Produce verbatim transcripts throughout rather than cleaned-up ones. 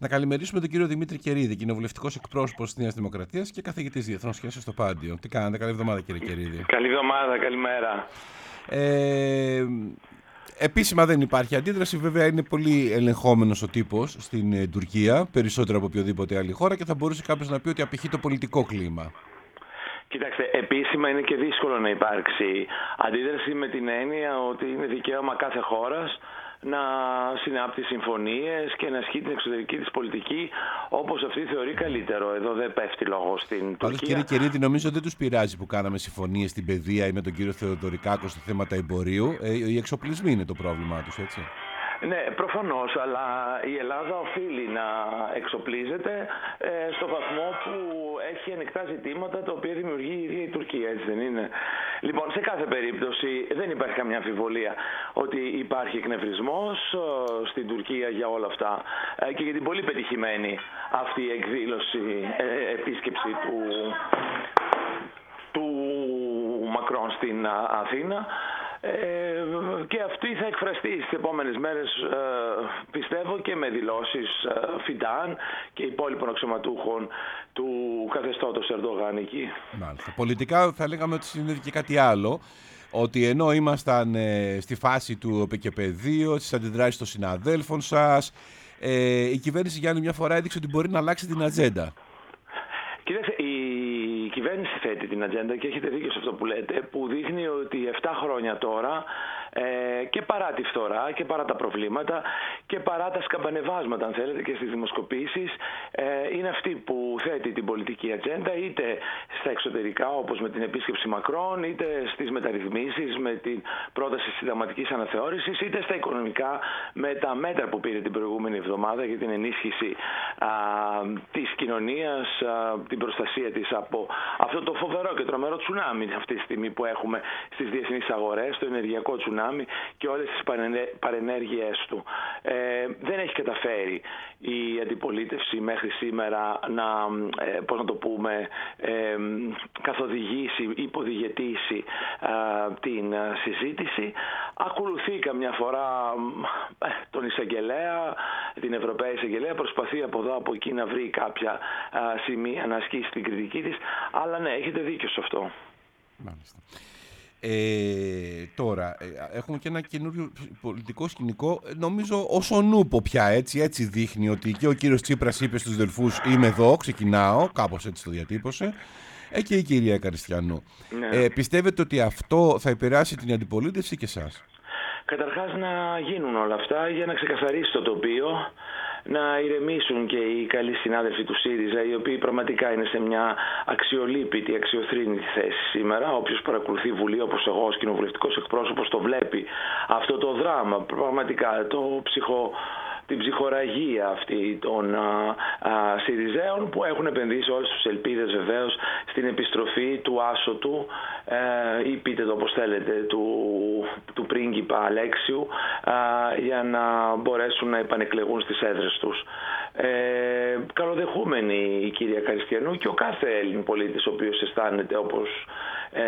Να καλημερίσουμε τον κύριο Δημήτρη Κερίδη, κοινοβουλευτικός εκπρόσωπος της Νέας Δημοκρατίας και καθηγητής διεθνών σχέσεων στο Πάντιο. Τι κάνετε, καλή εβδομάδα κύριε Κερίδη. Καλή εβδομάδα, καλημέρα. Ε, επίσημα δεν υπάρχει αντίδραση, βέβαια είναι πολύ ελεγχόμενος ο τύπος στην ε, Τουρκία, περισσότερο από οποιοδήποτε άλλη χώρα και θα μπορούσε κάποιος να πει ότι απηχεί το πολιτικό κλίμα. Κοιτάξτε, επίσημα είναι και δύσκολο να υπάρξει αντίδραση με την έννοια ότι είναι δικαίωμα κάθε χώρας να συνάπτει συμφωνίες και να ασκεί την εξωτερική της πολιτική όπως αυτή θεωρεί καλύτερο. Εδώ δεν πέφτει λόγο στην Τουρκία. Πάντως κύριε Κερίδη, νομίζω δεν τους πειράζει που κάναμε συμφωνίες στην παιδεία ή με τον κύριο Θεοδωρικάκο σε θέματα εμπορίου. Ε, οι εξοπλισμοί είναι το πρόβλημά τους, έτσι. Ναι, προφανώς, αλλά η Ελλάδα οφείλει να εξοπλίζεται ε, στο βαθμό που έχει ανοιχτά ζητήματα τα οποία δημιουργεί η ίδια η Τουρκία, έτσι δεν είναι? Λοιπόν, σε κάθε περίπτωση δεν υπάρχει καμιά αμφιβολία ότι υπάρχει εκνευρισμός ε, στην Τουρκία για όλα αυτά ε, και για την πολύ πετυχημένη αυτή η εκδήλωση, ε, επίσκεψη του, του Μακρόν στην Αθήνα. Ε, και αυτή θα εκφραστεί στις επόμενες μέρες, ε, πιστεύω, και με δηλώσεις ε, Φιντάν και υπόλοιπων αξιωματούχων του καθεστώτος Ερντογάν εκεί. Μάλιστα. Πολιτικά θα λέγαμε ότι συνέβη και κάτι άλλο, ότι ενώ ήμασταν ε, στη φάση του ΟΠΕΚΕΠΕΔΙΟ, στις αντιδράσεις των συναδέλφων σας, ε, η κυβέρνηση για άλλη μια φορά έδειξε ότι μπορεί να αλλάξει την ατζέντα. Κοιτάξτε, η κυβέρνηση θέτει την ατζέντα και έχετε δίκιο σε αυτό που λέτε, που δείχνει ότι επτά χρόνια τώρα ε, και παρά τη φθορά και παρά τα προβλήματα και παρά τα σκαμπανεβάσματα, αν θέλετε, και στις δημοσκοπήσεις, ε, είναι αυτή που θέτει την πολιτική ατζέντα, είτε στα εξωτερικά όπως με την επίσκεψη Μακρόν, είτε στις μεταρρυθμίσεις με την πρόταση συνταγματικής αναθεώρησης, είτε στα οικονομικά με τα μέτρα που πήρε την προηγούμενη εβδομάδα για την ενίσχυση α, της κοινωνίας, α, την προστασία της από αυτό το φοβερό και τρομερό τσουνάμι αυτή τη στιγμή που έχουμε στις διεθνείς αγορές, το ενεργειακό τσουνάμι και όλες τις παρενέργειές του. Ε, δεν έχει καταφέρει η αντιπολίτευση μέχρι σήμερα να, ε, πώς να το πούμε, ε, καθοδηγήσει, υποδηγετήσει ε, την συζήτηση. Ακολουθεί καμιά φορά ε, τον εισαγγελέα, την Ευρωπαία εισαγγελέα, προσπαθεί από εδώ από εκεί να βρει κάποια ε, σημεία να ασκήσει την κριτική της, αλλά ναι, έχετε δίκιο σε αυτό. Μάλιστα. Ε, τώρα, ε, έχουμε και ένα καινούριο πολιτικό σκηνικό, νομίζω ως ο νούπο πια, έτσι, έτσι δείχνει ότι και ο κύριος Τσίπρας είπε στους δελφούς είμαι εδώ, ξεκινάω, κάπως έτσι το διατύπωσε, ε, και η κυρία Καριστιανού. Ναι. Ε, πιστεύετε ότι αυτό θα επηρεάσει την αντιπολίτευση και εσάς? Καταρχάς να γίνουν όλα αυτά για να ξεκαθαρίσει το τοπίο, να ηρεμήσουν και οι καλοί συνάδελφοι του ΣΥΡΙΖΑ, οι οποίοι πραγματικά είναι σε μια αξιολύπητη, αξιοθρήνητη θέση σήμερα. Όποιος παρακολουθεί Βουλή όπως εγώ ως κοινοβουλευτικός εκπρόσωπος το βλέπει αυτό το δράμα, πραγματικά το ψυχο... την ψυχοραγία αυτή των α, α, ΣΥΡΙΖΑΕων που έχουν επενδύσει όλες τους ελπίδες βεβαίως στην επιστροφή του άσωτου ε, ή πείτε το όπως θέλετε του, του πρίγκιπα Αλέξιου α, για να μπορέσουν να επανεκλεγούν στις έδρες τους. Ε, καλοδεχούμενη η κυρία Καριστιανού και ο κάθε Έλλην πολίτης ο οποίος αισθάνεται όπως ε,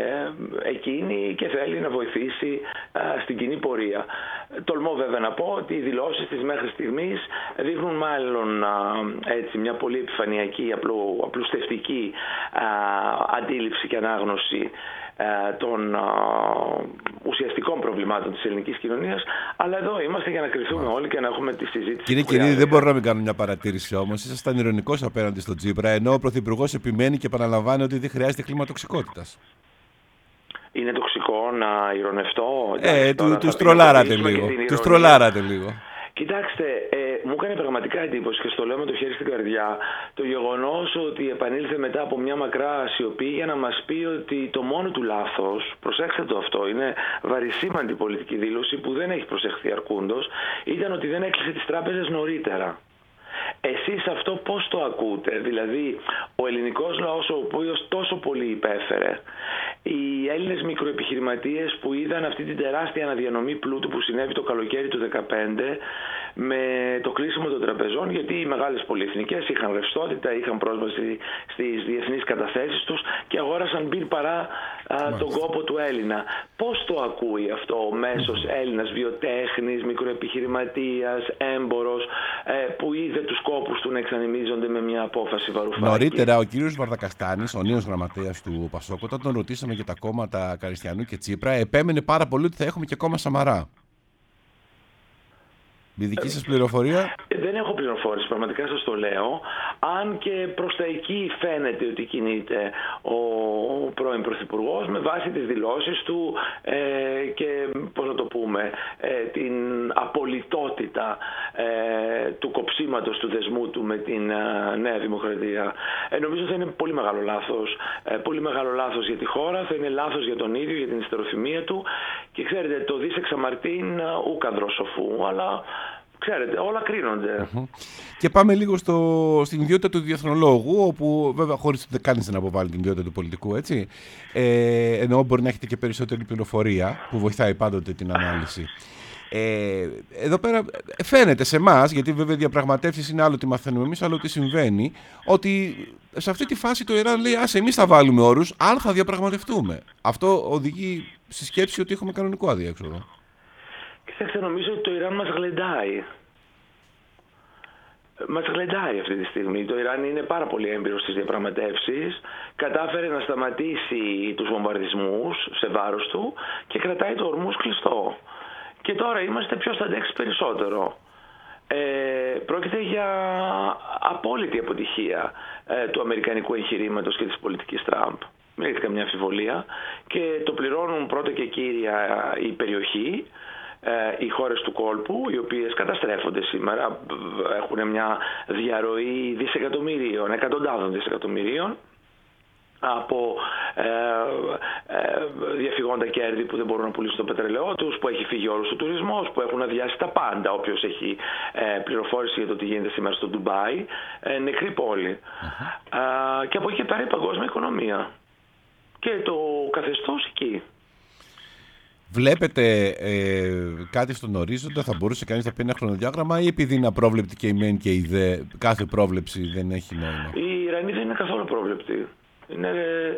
εκείνη και θέλει να βοηθήσει α, στην κοινή πορεία. Τολμώ βέβαια να πω ότι οι δηλώσεις της μέχρι στιγμής δείχνουν μάλλον α, έτσι, μια πολύ επιφανειακή, απλου, απλουστευτική α, αντίληψη και ανάγνωση των α, ουσιαστικών προβλημάτων της ελληνικής κοινωνίας, αλλά εδώ είμαστε για να κρυθούμε όλοι και να έχουμε τη συζήτηση. Κύριε Κερίδη, δεν μπορώ να μην κάνω μια παρατήρηση όμως. Ήσασταν ειρωνικός απέναντι στον Τσίπρα, ενώ ο Πρωθυπουργός επιμένει και επαναλαμβάνει ότι δεν χρειάζεται κλίμα τοξικότητας. Είναι τοξικό να ειρωνευτώ? Ε, του, τους τρολάρατε λίγο. Τους τρολάρατε λίγο. Κοιτάξτε, ε, μου έκανε πραγματικά εντύπωση και στο λέω με το χέρι στην καρδιά το γεγονός ότι επανήλθε μετά από μια μακρά σιωπή για να μας πει ότι το μόνο του λάθος, προσέξτε το αυτό, είναι βαρισίμαντη πολιτική δήλωση που δεν έχει προσεχθεί αρκούντος, ήταν ότι δεν έκλεισε τις τράπεζες νωρίτερα. Εσείς αυτό πώς το ακούτε? Δηλαδή, ο ελληνικός λαός, ο οποίος τόσο πολύ υπέφερε, οι Έλληνες μικροεπιχειρηματίες που είδαν αυτή την τεράστια αναδιανομή πλούτου που συνέβη το καλοκαίρι του δύο χιλιάδες δεκαπέντε με το κλείσιμο των τραπεζών, γιατί οι μεγάλες πολυεθνικές είχαν ρευστότητα, είχαν πρόσβαση στις διεθνείς καταθέσεις τους και αγόρασαν μπυρ παρά α, τον κόπο του Έλληνα. Πώς το ακούει αυτό ο μέσος Έλληνας βιοτέχνης, μικροεπιχειρηματίας, έμπορος, ε, που είδε τους κόπους του να εξανεμίζονται με μια απόφαση Βαρουφάκη? Νωρίτερα ο κύριος Βαρδακαστάνης, ο νέος γραμματέας του Πασόκ, όταν τον ρωτήσαμε για τα κόμματα Καριστιανού και Τσίπρα, επέμενε πάρα πολύ ότι θα έχουμε και κόμμα Σαμαρά. Η δική σας πληροφορία? Δεν έχω πληροφόρηση, πραγματικά σας το λέω. Αν και προς τα εκεί φαίνεται ότι κινείται ο πρώην Πρωθυπουργός με βάση τις δηλώσεις του ε, και πώς να το πούμε, ε, την απολυτότητα ε, του κοψίματος του δεσμού του με την ε, Νέα Δημοκρατία. Ε, νομίζω θα είναι πολύ μεγάλο λάθος. Ε, πολύ μεγάλο λάθος για τη χώρα, θα είναι λάθος για τον ίδιο, για την ιστεροθυμία του. Και ξέρετε, το δις εξαμαρτήν ουκ ανδρός σοφού, αλλά ξέρετε, όλα κρίνονται. Uh-huh. Και πάμε λίγο στο, στην ιδιότητα του διεθνολόγου, όπου βέβαια χωρίς ότι κανείς δεν αποβάλει την ιδιότητα του πολιτικού, έτσι. Ε, ενώ μπορεί να έχετε και περισσότερη πληροφορία που βοηθάει πάντοτε την ανάλυση. Ε, εδώ πέρα φαίνεται σε εμάς, γιατί βέβαια οι διαπραγματεύσεις είναι άλλο τι μαθαίνουμε εμείς, άλλο τι συμβαίνει, ότι σε αυτή τη φάση το Ιράν λέει: ας εμείς θα βάλουμε όρους, αν θα διαπραγματευτούμε. Αυτό οδηγεί στη σκέψη ότι έχουμε κανονικό αδιέξοδο. Κοιτάξτε, νομίζω ότι το Ιράν μας γλεντάει. Μας γλεντάει αυτή τη στιγμή. Το Ιράν είναι πάρα πολύ έμπειρο στις διαπραγματεύσεις. Κατάφερε να σταματήσει τους βομβαρδισμούς σε βάρος του και κρατάει το Ορμούζ κλειστό. Και τώρα είμαστε ποιος θα αντέξει περισσότερο. Ε, πρόκειται για απόλυτη αποτυχία ε, του αμερικανικού εγχειρήματος και της πολιτικής Τραμπ. Δεν έχει καμιά αμφιβολία. Και το πληρώνουν πρώτα και κύρια η περιοχή, οι χώρες του κόλπου, οι οποίες καταστρέφονται σήμερα, έχουν μια διαρροή δισεκατομμυρίων, εκατοντάδων δισεκατομμυρίων από ε, ε, διαφυγόντα κέρδη που δεν μπορούν να πουλήσουν το πετρελαιό τους, που έχει φύγει όλος ο τουρισμός, που έχουν αδειάσει τα πάντα. Όποιος έχει ε, πληροφόρηση για το τι γίνεται σήμερα στο Ντουμπάι, ε, νεκρή πόλη. Uh-huh. Ε, και από εκεί και πέρα η παγκόσμια οικονομία και το καθεστώς εκεί. Βλέπετε ε, κάτι στον ορίζοντα, θα μπορούσε κανείς να πει ένα χρονοδιάγραμμα, ή επειδή είναι απρόβλεπτη και η μεν και η δε, κάθε πρόβλεψη δεν έχει νόημα? Η Ιρανή δεν είναι καθόλου πρόβλεπτη. Είναι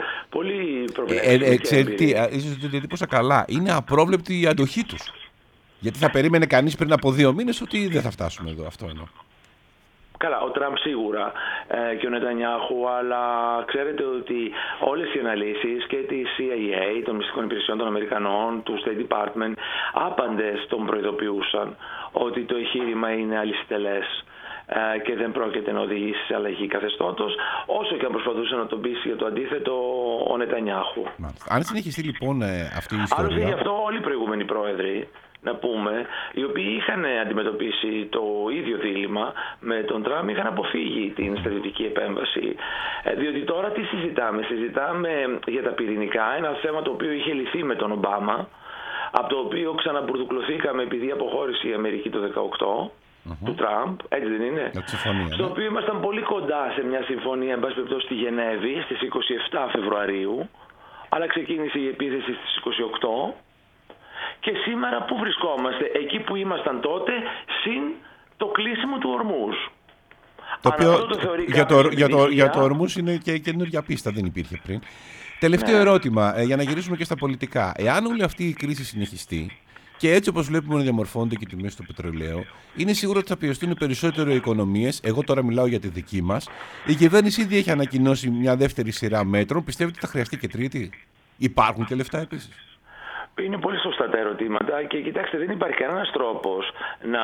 πολύ προβλέψιμη. Ε, ε, ξέρετε τι, ίσως το διατύπωσα καλά. Είναι απρόβλεπτη η αντοχή τους. Γιατί θα περίμενε κανείς πριν από δύο μήνες ότι δεν θα φτάσουμε εδώ. Αυτό εννοώ. Καλά, ο Τραμπ σίγουρα ε, και ο Νετανιάχου, αλλά ξέρετε ότι όλες οι αναλύσεις και τη σι άι έι, των μυστικών υπηρεσιών των Αμερικανών, του State Department, άπαντες τον προειδοποιούσαν ότι το εγχείρημα είναι αλυσιτελές ε, και δεν πρόκειται να οδηγήσει σε αλλαγή καθεστώτος, όσο και αν προσπαθούσε να τον πείσει για το αντίθετο ο Νετανιάχου. Μάλιστα. Αν συνεχιστεί λοιπόν ε, αυτή η ιστορία... Άλλωστε γι' αυτό όλοι οι προηγούμενοι πρόεδροι, να πούμε, οι οποίοι είχαν αντιμετωπίσει το ίδιο δίλημμα με τον Τραμπ, είχαν αποφύγει την στρατιωτική επέμβαση. Διότι τώρα τι συζητάμε? Συζητάμε για τα πυρηνικά, ένα θέμα το οποίο είχε λυθεί με τον Ομπάμα, από το οποίο ξαναμπουρδουκλωθήκαμε επειδή αποχώρησε η Αμερική το δεκαοκτώ, uh-huh. του Τραμπ, έτσι δεν είναι? Συμφωνία, στο ναι. οποίο ήμασταν πολύ κοντά σε μια συμφωνία, εν πάση περιπτώσει, στη Γενέβη στις είκοσι επτά Φεβρουαρίου, αλλά ξεκίνησε η επίθεση στις είκοσι οκτώ. Και σήμερα πού βρισκόμαστε? Εκεί που ήμασταν τότε, συν το κλείσιμο του Ορμούζ. Το οποίο το για, το, για, το, για το Ορμούζ είναι και καινούργια πίστα, δεν υπήρχε πριν. Τελευταίο ναι. ερώτημα, ε, για να γυρίσουμε και στα πολιτικά. Εάν όλη αυτή η κρίση συνεχιστεί και έτσι όπως βλέπουμε να διαμορφώνονται και οι τιμές του πετρελαίου, είναι σίγουρο ότι θα πιεστούν περισσότερο οι οικονομίες. Εγώ τώρα μιλάω για τη δική μας. Η κυβέρνηση ήδη έχει ανακοινώσει μια δεύτερη σειρά μέτρων. Πιστεύετε ότι θα χρειαστεί και τρίτη? Υπάρχουν και λεφτά επίσης? Είναι πολύ σωστά τα ερωτήματα και κοιτάξτε, δεν υπάρχει κανένας τρόπος να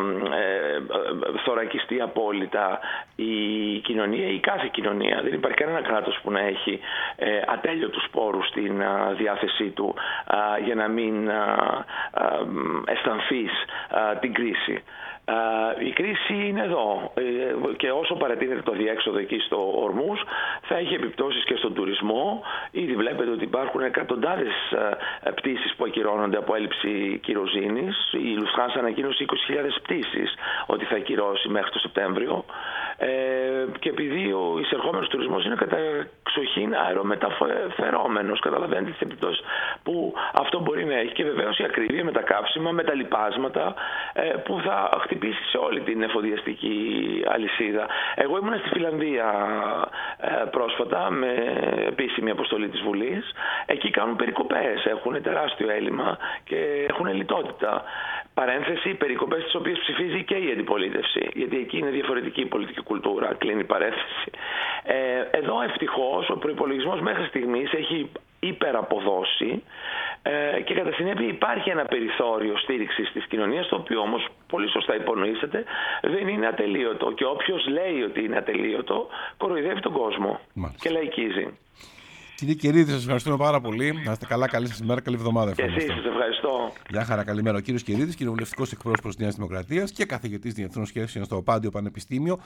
ε, θωρακιστεί απόλυτα η κοινωνία ή κάθε κοινωνία. Δεν υπάρχει κανένα κράτος που να έχει ε, ατέλειωτους πόρους στην α, διάθεσή του α, για να μην α, α, αισθανθείς α, την κρίση. Η κρίση είναι εδώ και όσο παρατείνεται το διέξοδο εκεί στο Ορμούζ θα έχει επιπτώσεις και στον τουρισμό. Ήδη βλέπετε ότι υπάρχουν εκατοντάδες πτήσεις που ακυρώνονται από έλλειψη κυροζήνης. Η Lufthansa ανακοίνωσε είκοσι χιλιάδες πτήσεις ότι θα ακυρώσει μέχρι το Σεπτέμβριο. Και επειδή ο εισερχόμενος τουρισμός είναι καταξοχήν αερομεταφερόμενος, καταλαβαίνετε τις επιπτώσεις που αυτό μπορεί να έχει, και βεβαίως η ακρίβεια με τα καύσιμα, με τα λιπάσματα που θα χτυπήσει σε όλη την εφοδιαστική αλυσίδα. Εγώ ήμουν στη Φιλανδία πρόσφατα με επίσημη αποστολή της Βουλής. Εκεί κάνουν περικοπές, έχουν τεράστιο έλλειμμα και έχουν λιτότητα. Παρένθεση, περικοπές τις οποίες ψηφίζει και η αντιπολίτευση, γιατί εκεί είναι διαφορετική η πολιτική κουλτούρα, κλείνει η παρένθεση. Ε, εδώ ευτυχώς ο προϋπολογισμός μέχρι στιγμής έχει υπεραποδώσει ε, και κατά συνέπεια υπάρχει ένα περιθώριο στήριξης της κοινωνίας, το οποίο όμως πολύ σωστά υπονοήσατε δεν είναι ατελείωτο, και όποιος λέει ότι είναι ατελείωτο κοροϊδεύει τον κόσμο. Μάλιστα. Και λαϊκίζει. Κύριε Κερίδη, σας ευχαριστούμε πάρα πολύ. Να είστε καλά, καλή σας ημέρα, καλή εβδομάδα. Και εσείς, σας ευχαριστώ. Γεια χαρά, καλημέρα. Ο κύριος Κερίδης, κοινοβουλευτικός εκπρόσωπος της Νέας Δημοκρατίας και καθηγητής διεθνών σχέσεων στο Πάντιο Πανεπιστήμιο.